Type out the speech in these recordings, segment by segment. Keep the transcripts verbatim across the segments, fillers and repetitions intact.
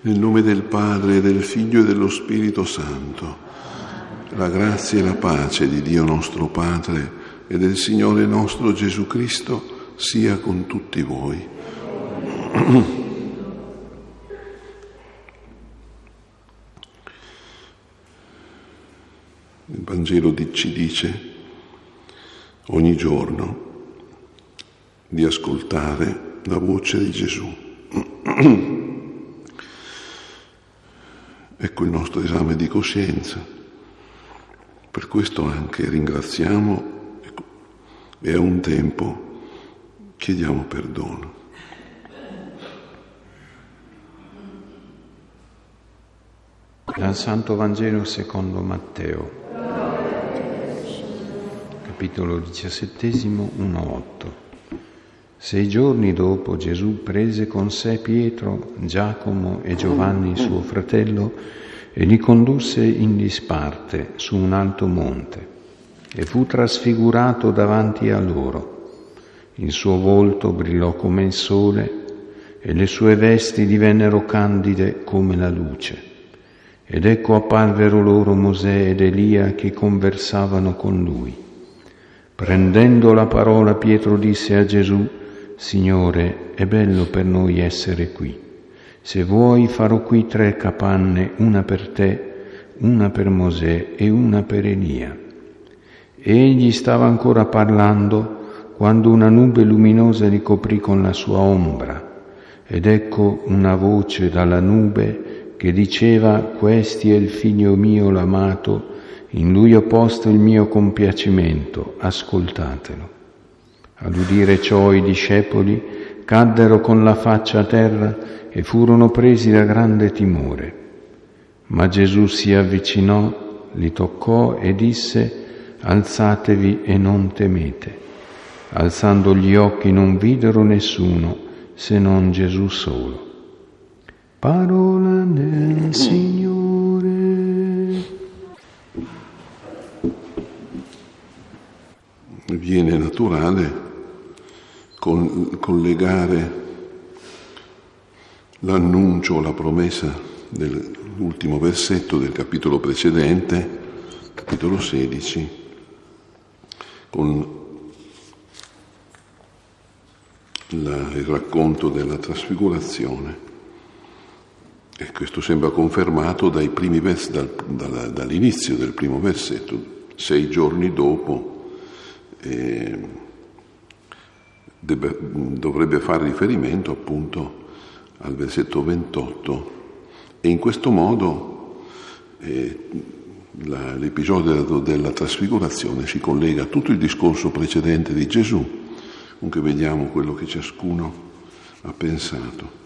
Nel nome del Padre, del Figlio e dello Spirito Santo, la grazia e la pace di Dio nostro Padre e del Signore nostro Gesù Cristo sia con tutti voi. Il Vangelo ci dice ogni giorno di ascoltare la voce di Gesù. Ecco il nostro esame di coscienza. Per questo anche ringraziamo e a un tempo chiediamo perdono. Dal Santo Vangelo secondo Matteo, capitolo diciassettesimo, uno otto. Sei giorni dopo Gesù prese con sé Pietro, Giacomo e Giovanni suo fratello e li condusse in disparte su un alto monte e fu trasfigurato davanti a loro. Il suo volto brillò come il sole e le sue vesti divennero candide come la luce. Ed ecco apparvero loro Mosè ed Elia che conversavano con lui. Prendendo la parola Pietro disse a Gesù: Signore, è bello per noi essere qui. Se vuoi farò qui tre capanne, una per te, una per Mosè e una per Elia. Egli stava ancora parlando quando una nube luminosa li coprì con la sua ombra. Ed ecco una voce dalla nube che diceva: Questi è il figlio mio l'amato, in lui ho posto il mio compiacimento, ascoltatelo. All'udire ciò i discepoli caddero con la faccia a terra e furono presi da grande timore. Ma Gesù si avvicinò, li toccò e disse: Alzatevi e non temete. Alzando gli occhi non videro nessuno se non Gesù solo. Parola del Signore. Viene naturale con, collegare l'annuncio, la promessa dell'ultimo versetto del capitolo precedente, capitolo sedici, con la, il racconto della trasfigurazione. E questo sembra confermato dai primi vers- dal, dal, dall'inizio del primo versetto. Sei giorni dopo eh, debbe, dovrebbe fare riferimento appunto al versetto ventotto, e in questo modo eh, la, l'episodio della, della trasfigurazione si collega a tutto il discorso precedente di Gesù, comunque vediamo quello che ciascuno ha pensato.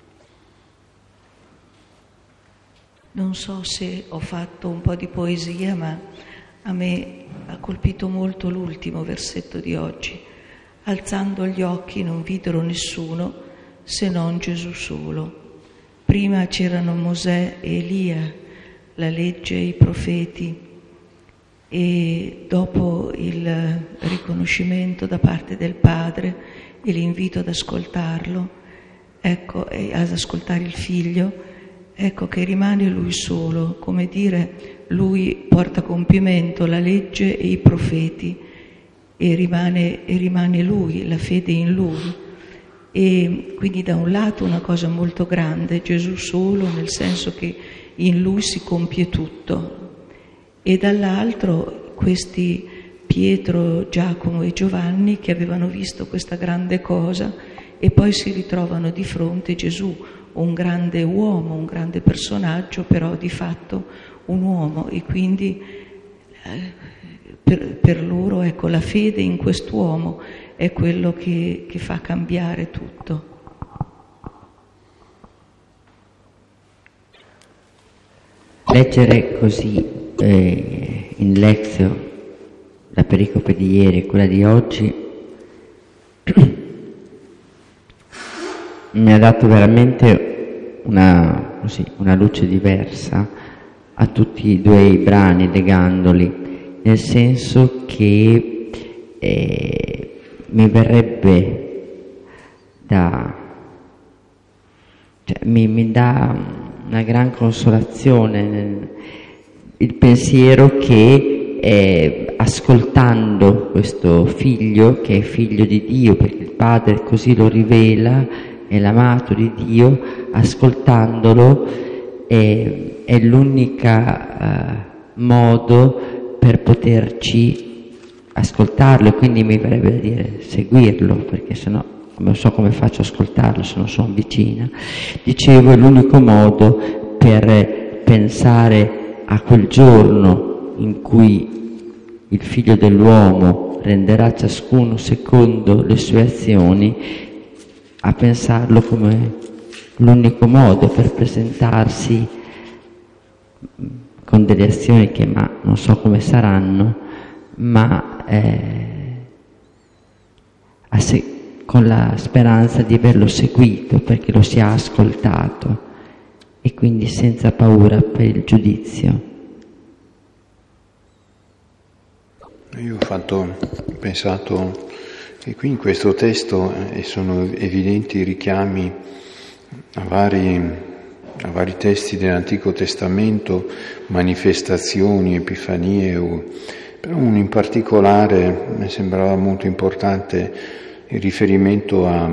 Non so se ho fatto un po' di poesia, ma a me ha colpito molto l'ultimo versetto di oggi. Alzando gli occhi non videro nessuno se non Gesù solo. Prima c'erano Mosè e Elia, la legge e i profeti, e dopo il riconoscimento da parte del Padre e l'invito ad ascoltarlo, ecco, e ad ascoltare il Figlio, ecco che rimane lui solo, come dire, lui porta a compimento la legge e i profeti e rimane, e rimane lui, la fede in lui. E quindi da un lato una cosa molto grande, Gesù solo, nel senso che in lui si compie tutto, e dall'altro questi Pietro, Giacomo e Giovanni che avevano visto questa grande cosa e poi si ritrovano di fronte a Gesù, un grande uomo, un grande personaggio, però di fatto un uomo, e quindi eh, per, per loro, ecco, la fede in quest'uomo è quello che, che fa cambiare tutto. Leggere così eh, in lezio la pericope di ieri e quella di oggi mi ha dato veramente una, così, una luce diversa a tutti e due i brani, legandoli, nel senso che eh, mi verrebbe da... cioè, mi, mi dà una gran consolazione il pensiero che eh, ascoltando questo figlio, che è figlio di Dio, perché il Padre così lo rivela, è l'amato di Dio, ascoltandolo eh, è l'unica eh, modo per poterci ascoltarlo, e quindi mi verrebbe da dire seguirlo, perché sennò non so come faccio a ascoltarlo se non sono vicina. Dicevo, è l'unico modo per pensare a quel giorno in cui il Figlio dell'uomo renderà ciascuno secondo le sue azioni, a pensarlo come l'unico modo per presentarsi con delle azioni che ma non so come saranno, ma eh, a se- con la speranza di averlo seguito perché lo sia ascoltato, e quindi senza paura per il giudizio. Io ho fatto, ho pensato che qui in questo testo eh, sono evidenti richiami a vari, a vari testi dell'Antico Testamento, manifestazioni, epifanie, o, però uno in particolare mi sembrava molto importante, il riferimento a,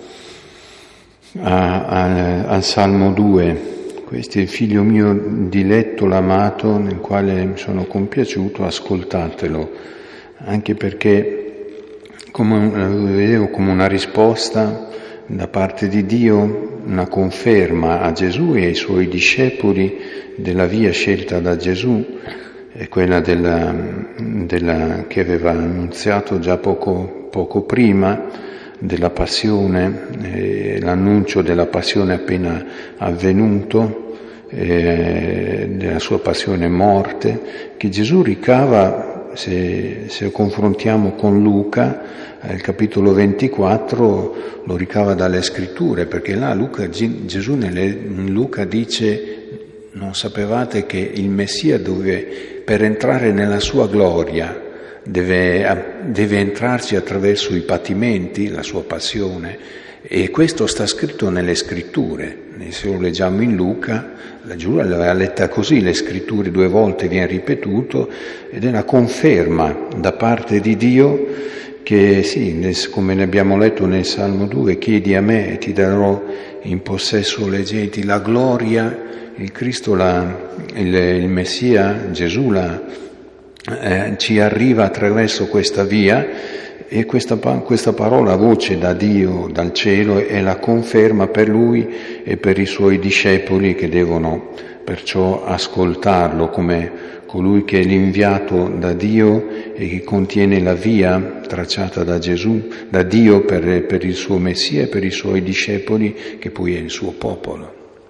a, a, al Salmo due. Questo è il figlio mio diletto, l'amato, nel quale mi sono compiaciuto, ascoltatelo, anche perché come, lo vedevo come una risposta da parte di Dio, una conferma a Gesù e ai suoi discepoli della via scelta da Gesù, è quella della, della, che aveva annunziato già poco poco prima della passione, eh, l'annuncio della passione appena avvenuto, eh, della sua passione e morte, che Gesù ricava, se, se confrontiamo con Luca, eh, il capitolo ventiquattro, lo ricava dalle scritture, perché là Luca, Gesù nelle, in Luca dice: non sapevate che il Messia dove, per entrare nella sua gloria, Deve, deve entrarci attraverso i patimenti, la sua passione, e questo sta scritto nelle scritture. Se lo leggiamo in Luca, la Giulia l'aveva letta così, le scritture due volte viene ripetuto, ed è una conferma da parte di Dio che sì, come ne abbiamo letto nel Salmo due, chiedi a me e ti darò in possesso le genti, la gloria, il Cristo, la, il, il Messia, Gesù la Eh, ci arriva attraverso questa via, e questa, questa parola, voce da Dio, dal cielo, è la conferma per lui e per i suoi discepoli, che devono perciò ascoltarlo come colui che è l'inviato da Dio e che contiene la via tracciata da Gesù, da Dio per, per il suo Messia e per i suoi discepoli, che poi è il suo popolo.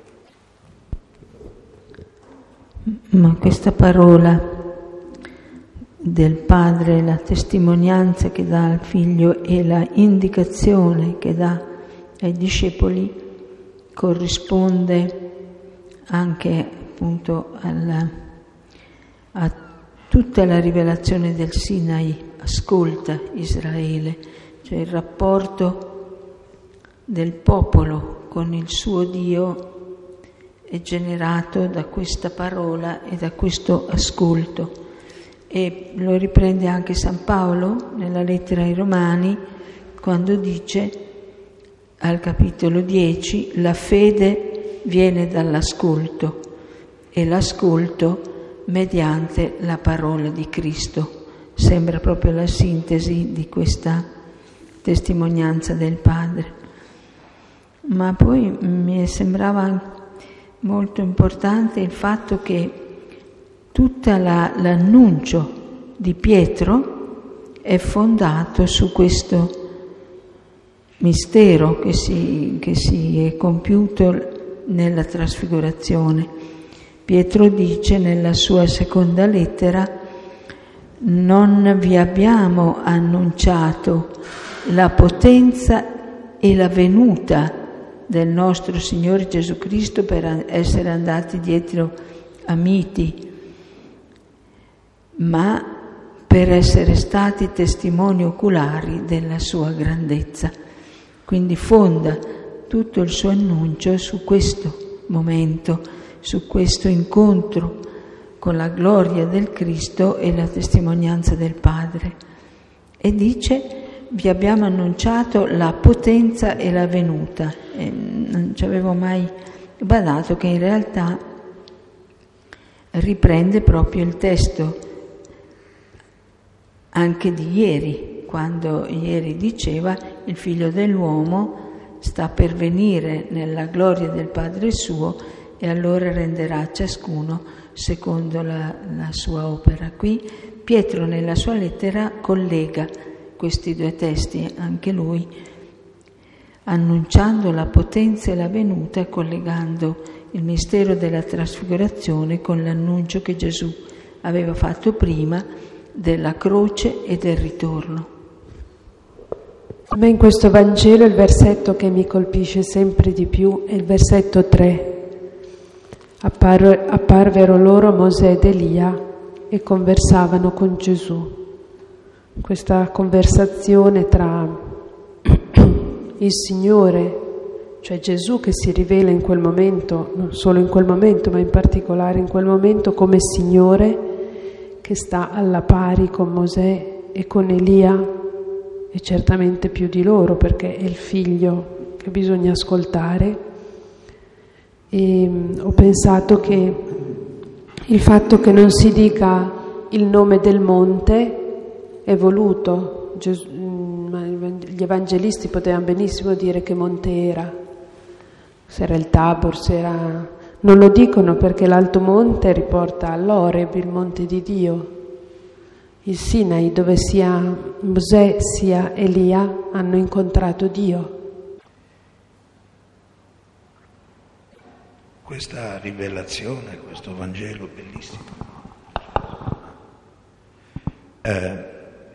Ma questa parola del Padre, la testimonianza che dà al Figlio e la indicazione che dà ai discepoli corrisponde anche appunto alla, a tutta la rivelazione del Sinai. Ascolta Israele, cioè il rapporto del popolo con il suo Dio è generato da questa parola e da questo ascolto. E lo riprende anche San Paolo nella lettera ai Romani, quando dice al capitolo dieci: la fede viene dall'ascolto e l'ascolto mediante la parola di Cristo. Sembra proprio la sintesi di questa testimonianza del Padre. Ma poi mi sembrava molto importante il fatto che Tutta la, l'annuncio di Pietro è fondato su questo mistero che si, che si è compiuto nella trasfigurazione. Pietro dice nella sua seconda lettera: non vi abbiamo annunciato la potenza e la venuta del nostro Signore Gesù Cristo per essere andati dietro a miti, ma per essere stati testimoni oculari della sua grandezza. Quindi fonda tutto il suo annuncio su questo, momento, su questo incontro con la gloria del Cristo e la testimonianza del Padre. E dice: vi abbiamo annunciato la potenza e la venuta. E non ci avevo mai badato che in realtà riprende proprio il testo anche di ieri, quando ieri diceva: il Figlio dell'uomo sta per venire nella gloria del Padre suo e allora renderà a ciascuno secondo la, la sua opera. Qui Pietro nella sua lettera collega questi due testi, anche lui annunciando la potenza e la venuta e collegando il mistero della trasfigurazione con l'annuncio che Gesù aveva fatto prima della croce e del ritorno. A me in questo Vangelo il versetto che mi colpisce sempre di più è il versetto tre. Appar- apparvero loro Mosè ed Elia e conversavano con Gesù. Questa conversazione tra il Signore, cioè Gesù che si rivela in quel momento, non solo in quel momento, ma in particolare in quel momento come Signore che sta alla pari con Mosè e con Elia, e certamente più di loro perché è il figlio che bisogna ascoltare. E ho pensato che il fatto che non si dica il nome del monte è voluto. Gesù, gli evangelisti potevano benissimo dire che monte era, se era il Tabor, se era... Non lo dicono perché l'alto monte riporta all'Oreb, il monte di Dio. Il Sinai, dove sia Mosè sia Elia hanno incontrato Dio. Questa rivelazione, questo Vangelo bellissimo. Eh,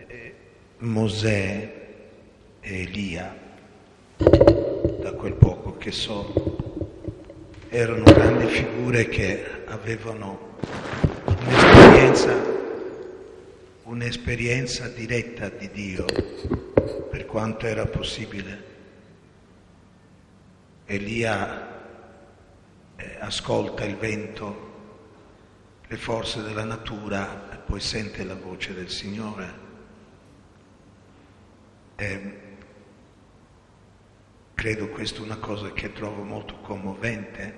Mosè e Elia, da quel poco che so, erano grandi figure che avevano un'esperienza, un'esperienza diretta di Dio, per quanto era possibile. Elia eh, ascolta il vento, le forze della natura e poi sente la voce del Signore. Eh, credo questa è una cosa che trovo molto commovente,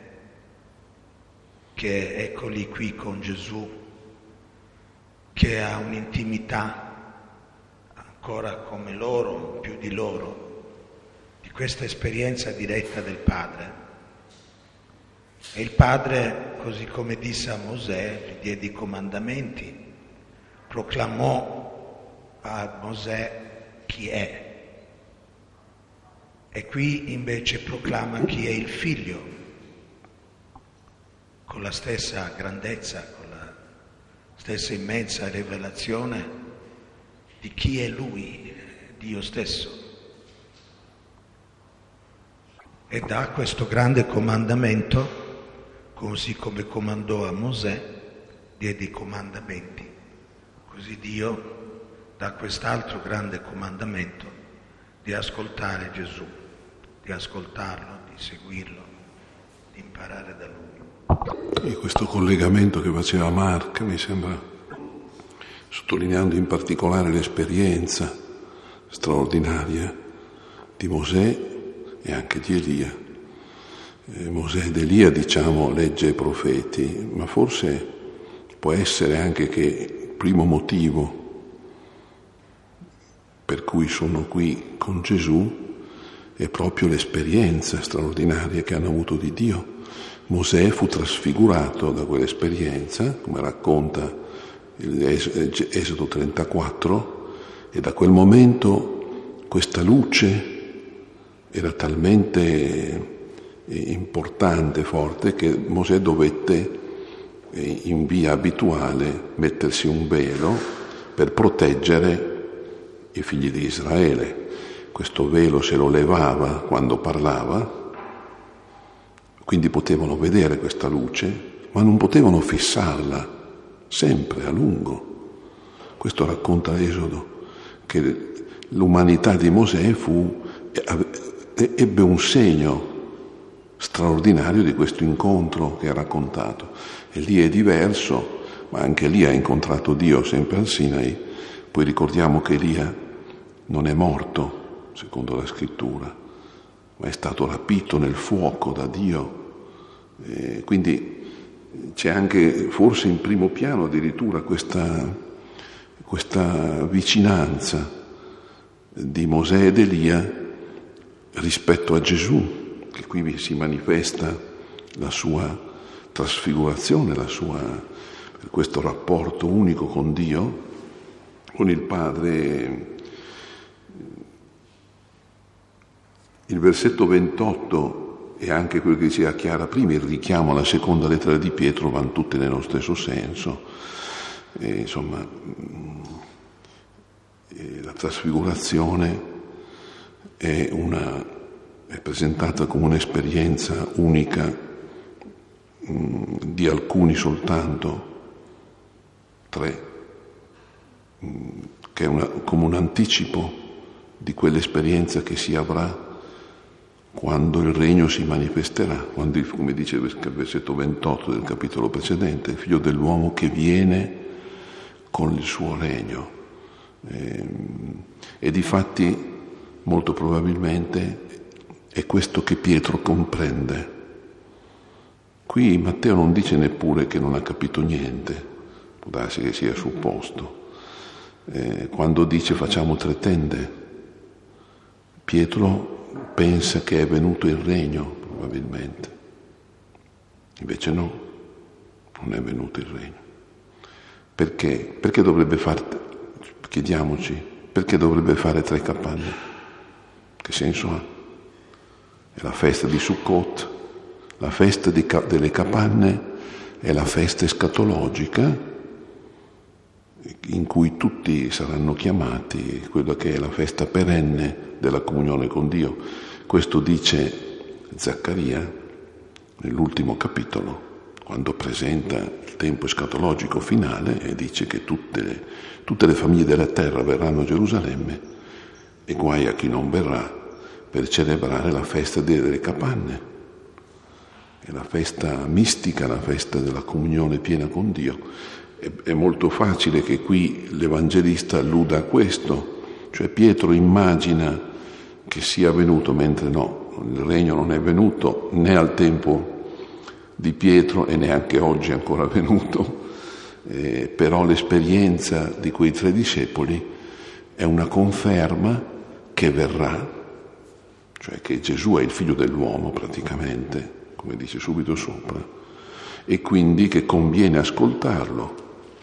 che eccoli qui con Gesù, che ha un'intimità ancora come loro, più di loro, di questa esperienza diretta del Padre. E il Padre, così come disse a Mosè, gli diede i comandamenti, proclamò a Mosè chi è. E qui invece proclama chi è il Figlio, con la stessa grandezza, con la stessa immensa rivelazione di chi è Lui, Dio stesso. E dà questo grande comandamento, così come comandò a Mosè, diede i comandamenti. Così Dio dà quest'altro grande comandamento di ascoltare Gesù, di ascoltarlo, di seguirlo, di imparare da Lui. E questo collegamento che faceva Mark mi sembra, sottolineando in particolare l'esperienza straordinaria di Mosè e anche di Elia. Eh, Mosè ed Elia, diciamo, legge i profeti, ma forse può essere anche che il primo motivo per cui sono qui con Gesù è proprio l'esperienza straordinaria che hanno avuto di Dio. Mosè fu trasfigurato da quell'esperienza, come racconta Esodo trentaquattro, e da quel momento questa luce era talmente importante, forte, che Mosè dovette in via abituale mettersi un velo per proteggere i figli di Israele. Questo velo se lo levava quando parlava, quindi potevano vedere questa luce, ma non potevano fissarla sempre a lungo. Questo racconta Esodo, che l'umanità di Mosè fu, ebbe un segno straordinario di questo incontro che ha raccontato. Elia è diverso, ma anche lì ha incontrato Dio sempre al Sinai. Poi ricordiamo che Elia non è morto, secondo la scrittura, ma è stato rapito nel fuoco da Dio. E quindi c'è anche, forse in primo piano addirittura, questa, questa vicinanza di Mosè ed Elia rispetto a Gesù, che qui si manifesta la sua trasfigurazione, la sua, per questo rapporto unico con Dio, con il Padre. Il versetto ventotto e anche quello che diceva Chiara prima, il richiamo alla seconda lettera di Pietro, vanno tutte nello stesso senso. E, insomma, la trasfigurazione è, una, è presentata come un'esperienza unica mh, di alcuni soltanto, tre, mh, che è una, come un anticipo di quell'esperienza che si avrà quando il regno si manifesterà, quando, come dice il versetto ventotto del capitolo precedente, il figlio dell'uomo che viene con il suo regno. E, e difatti molto probabilmente è questo che Pietro comprende. Qui Matteo non dice neppure che non ha capito niente, può darsi che sia supposto. Eh, quando dice facciamo tre tende, Pietro pensa che è venuto il regno, probabilmente. Invece no, non è venuto il regno. Perché? Perché dovrebbe fare, chiediamoci, perché dovrebbe fare tre capanne? Che senso ha? È la festa di Sukkot, la festa di, delle capanne è la festa escatologica in cui tutti saranno chiamati, quella che è la festa perenne della comunione con Dio. Questo dice Zaccaria nell'ultimo capitolo, quando presenta il tempo escatologico finale e dice che tutte le, tutte le famiglie della terra verranno a Gerusalemme e guai a chi non verrà per celebrare la festa delle capanne. È la festa mistica, la festa della comunione piena con Dio. È, è molto facile che qui l'Evangelista alluda a questo, cioè Pietro immagina che sia venuto, mentre no, il regno non è venuto né al tempo di Pietro e neanche oggi è ancora venuto, eh, però l'esperienza di quei tre discepoli è una conferma che verrà, cioè che Gesù è il figlio dell'uomo praticamente, come dice subito sopra, e quindi che conviene ascoltarlo.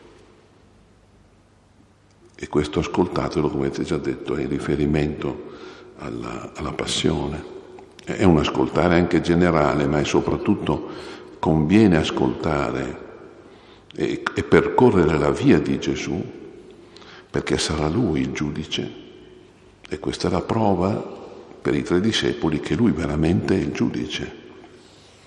E questo ascoltatelo, come avete già detto, è in riferimento alla, alla passione. È un ascoltare anche generale, ma è soprattutto conviene ascoltare e, e percorrere la via di Gesù, perché sarà Lui il giudice. E questa è la prova per i tre discepoli che Lui veramente è il giudice.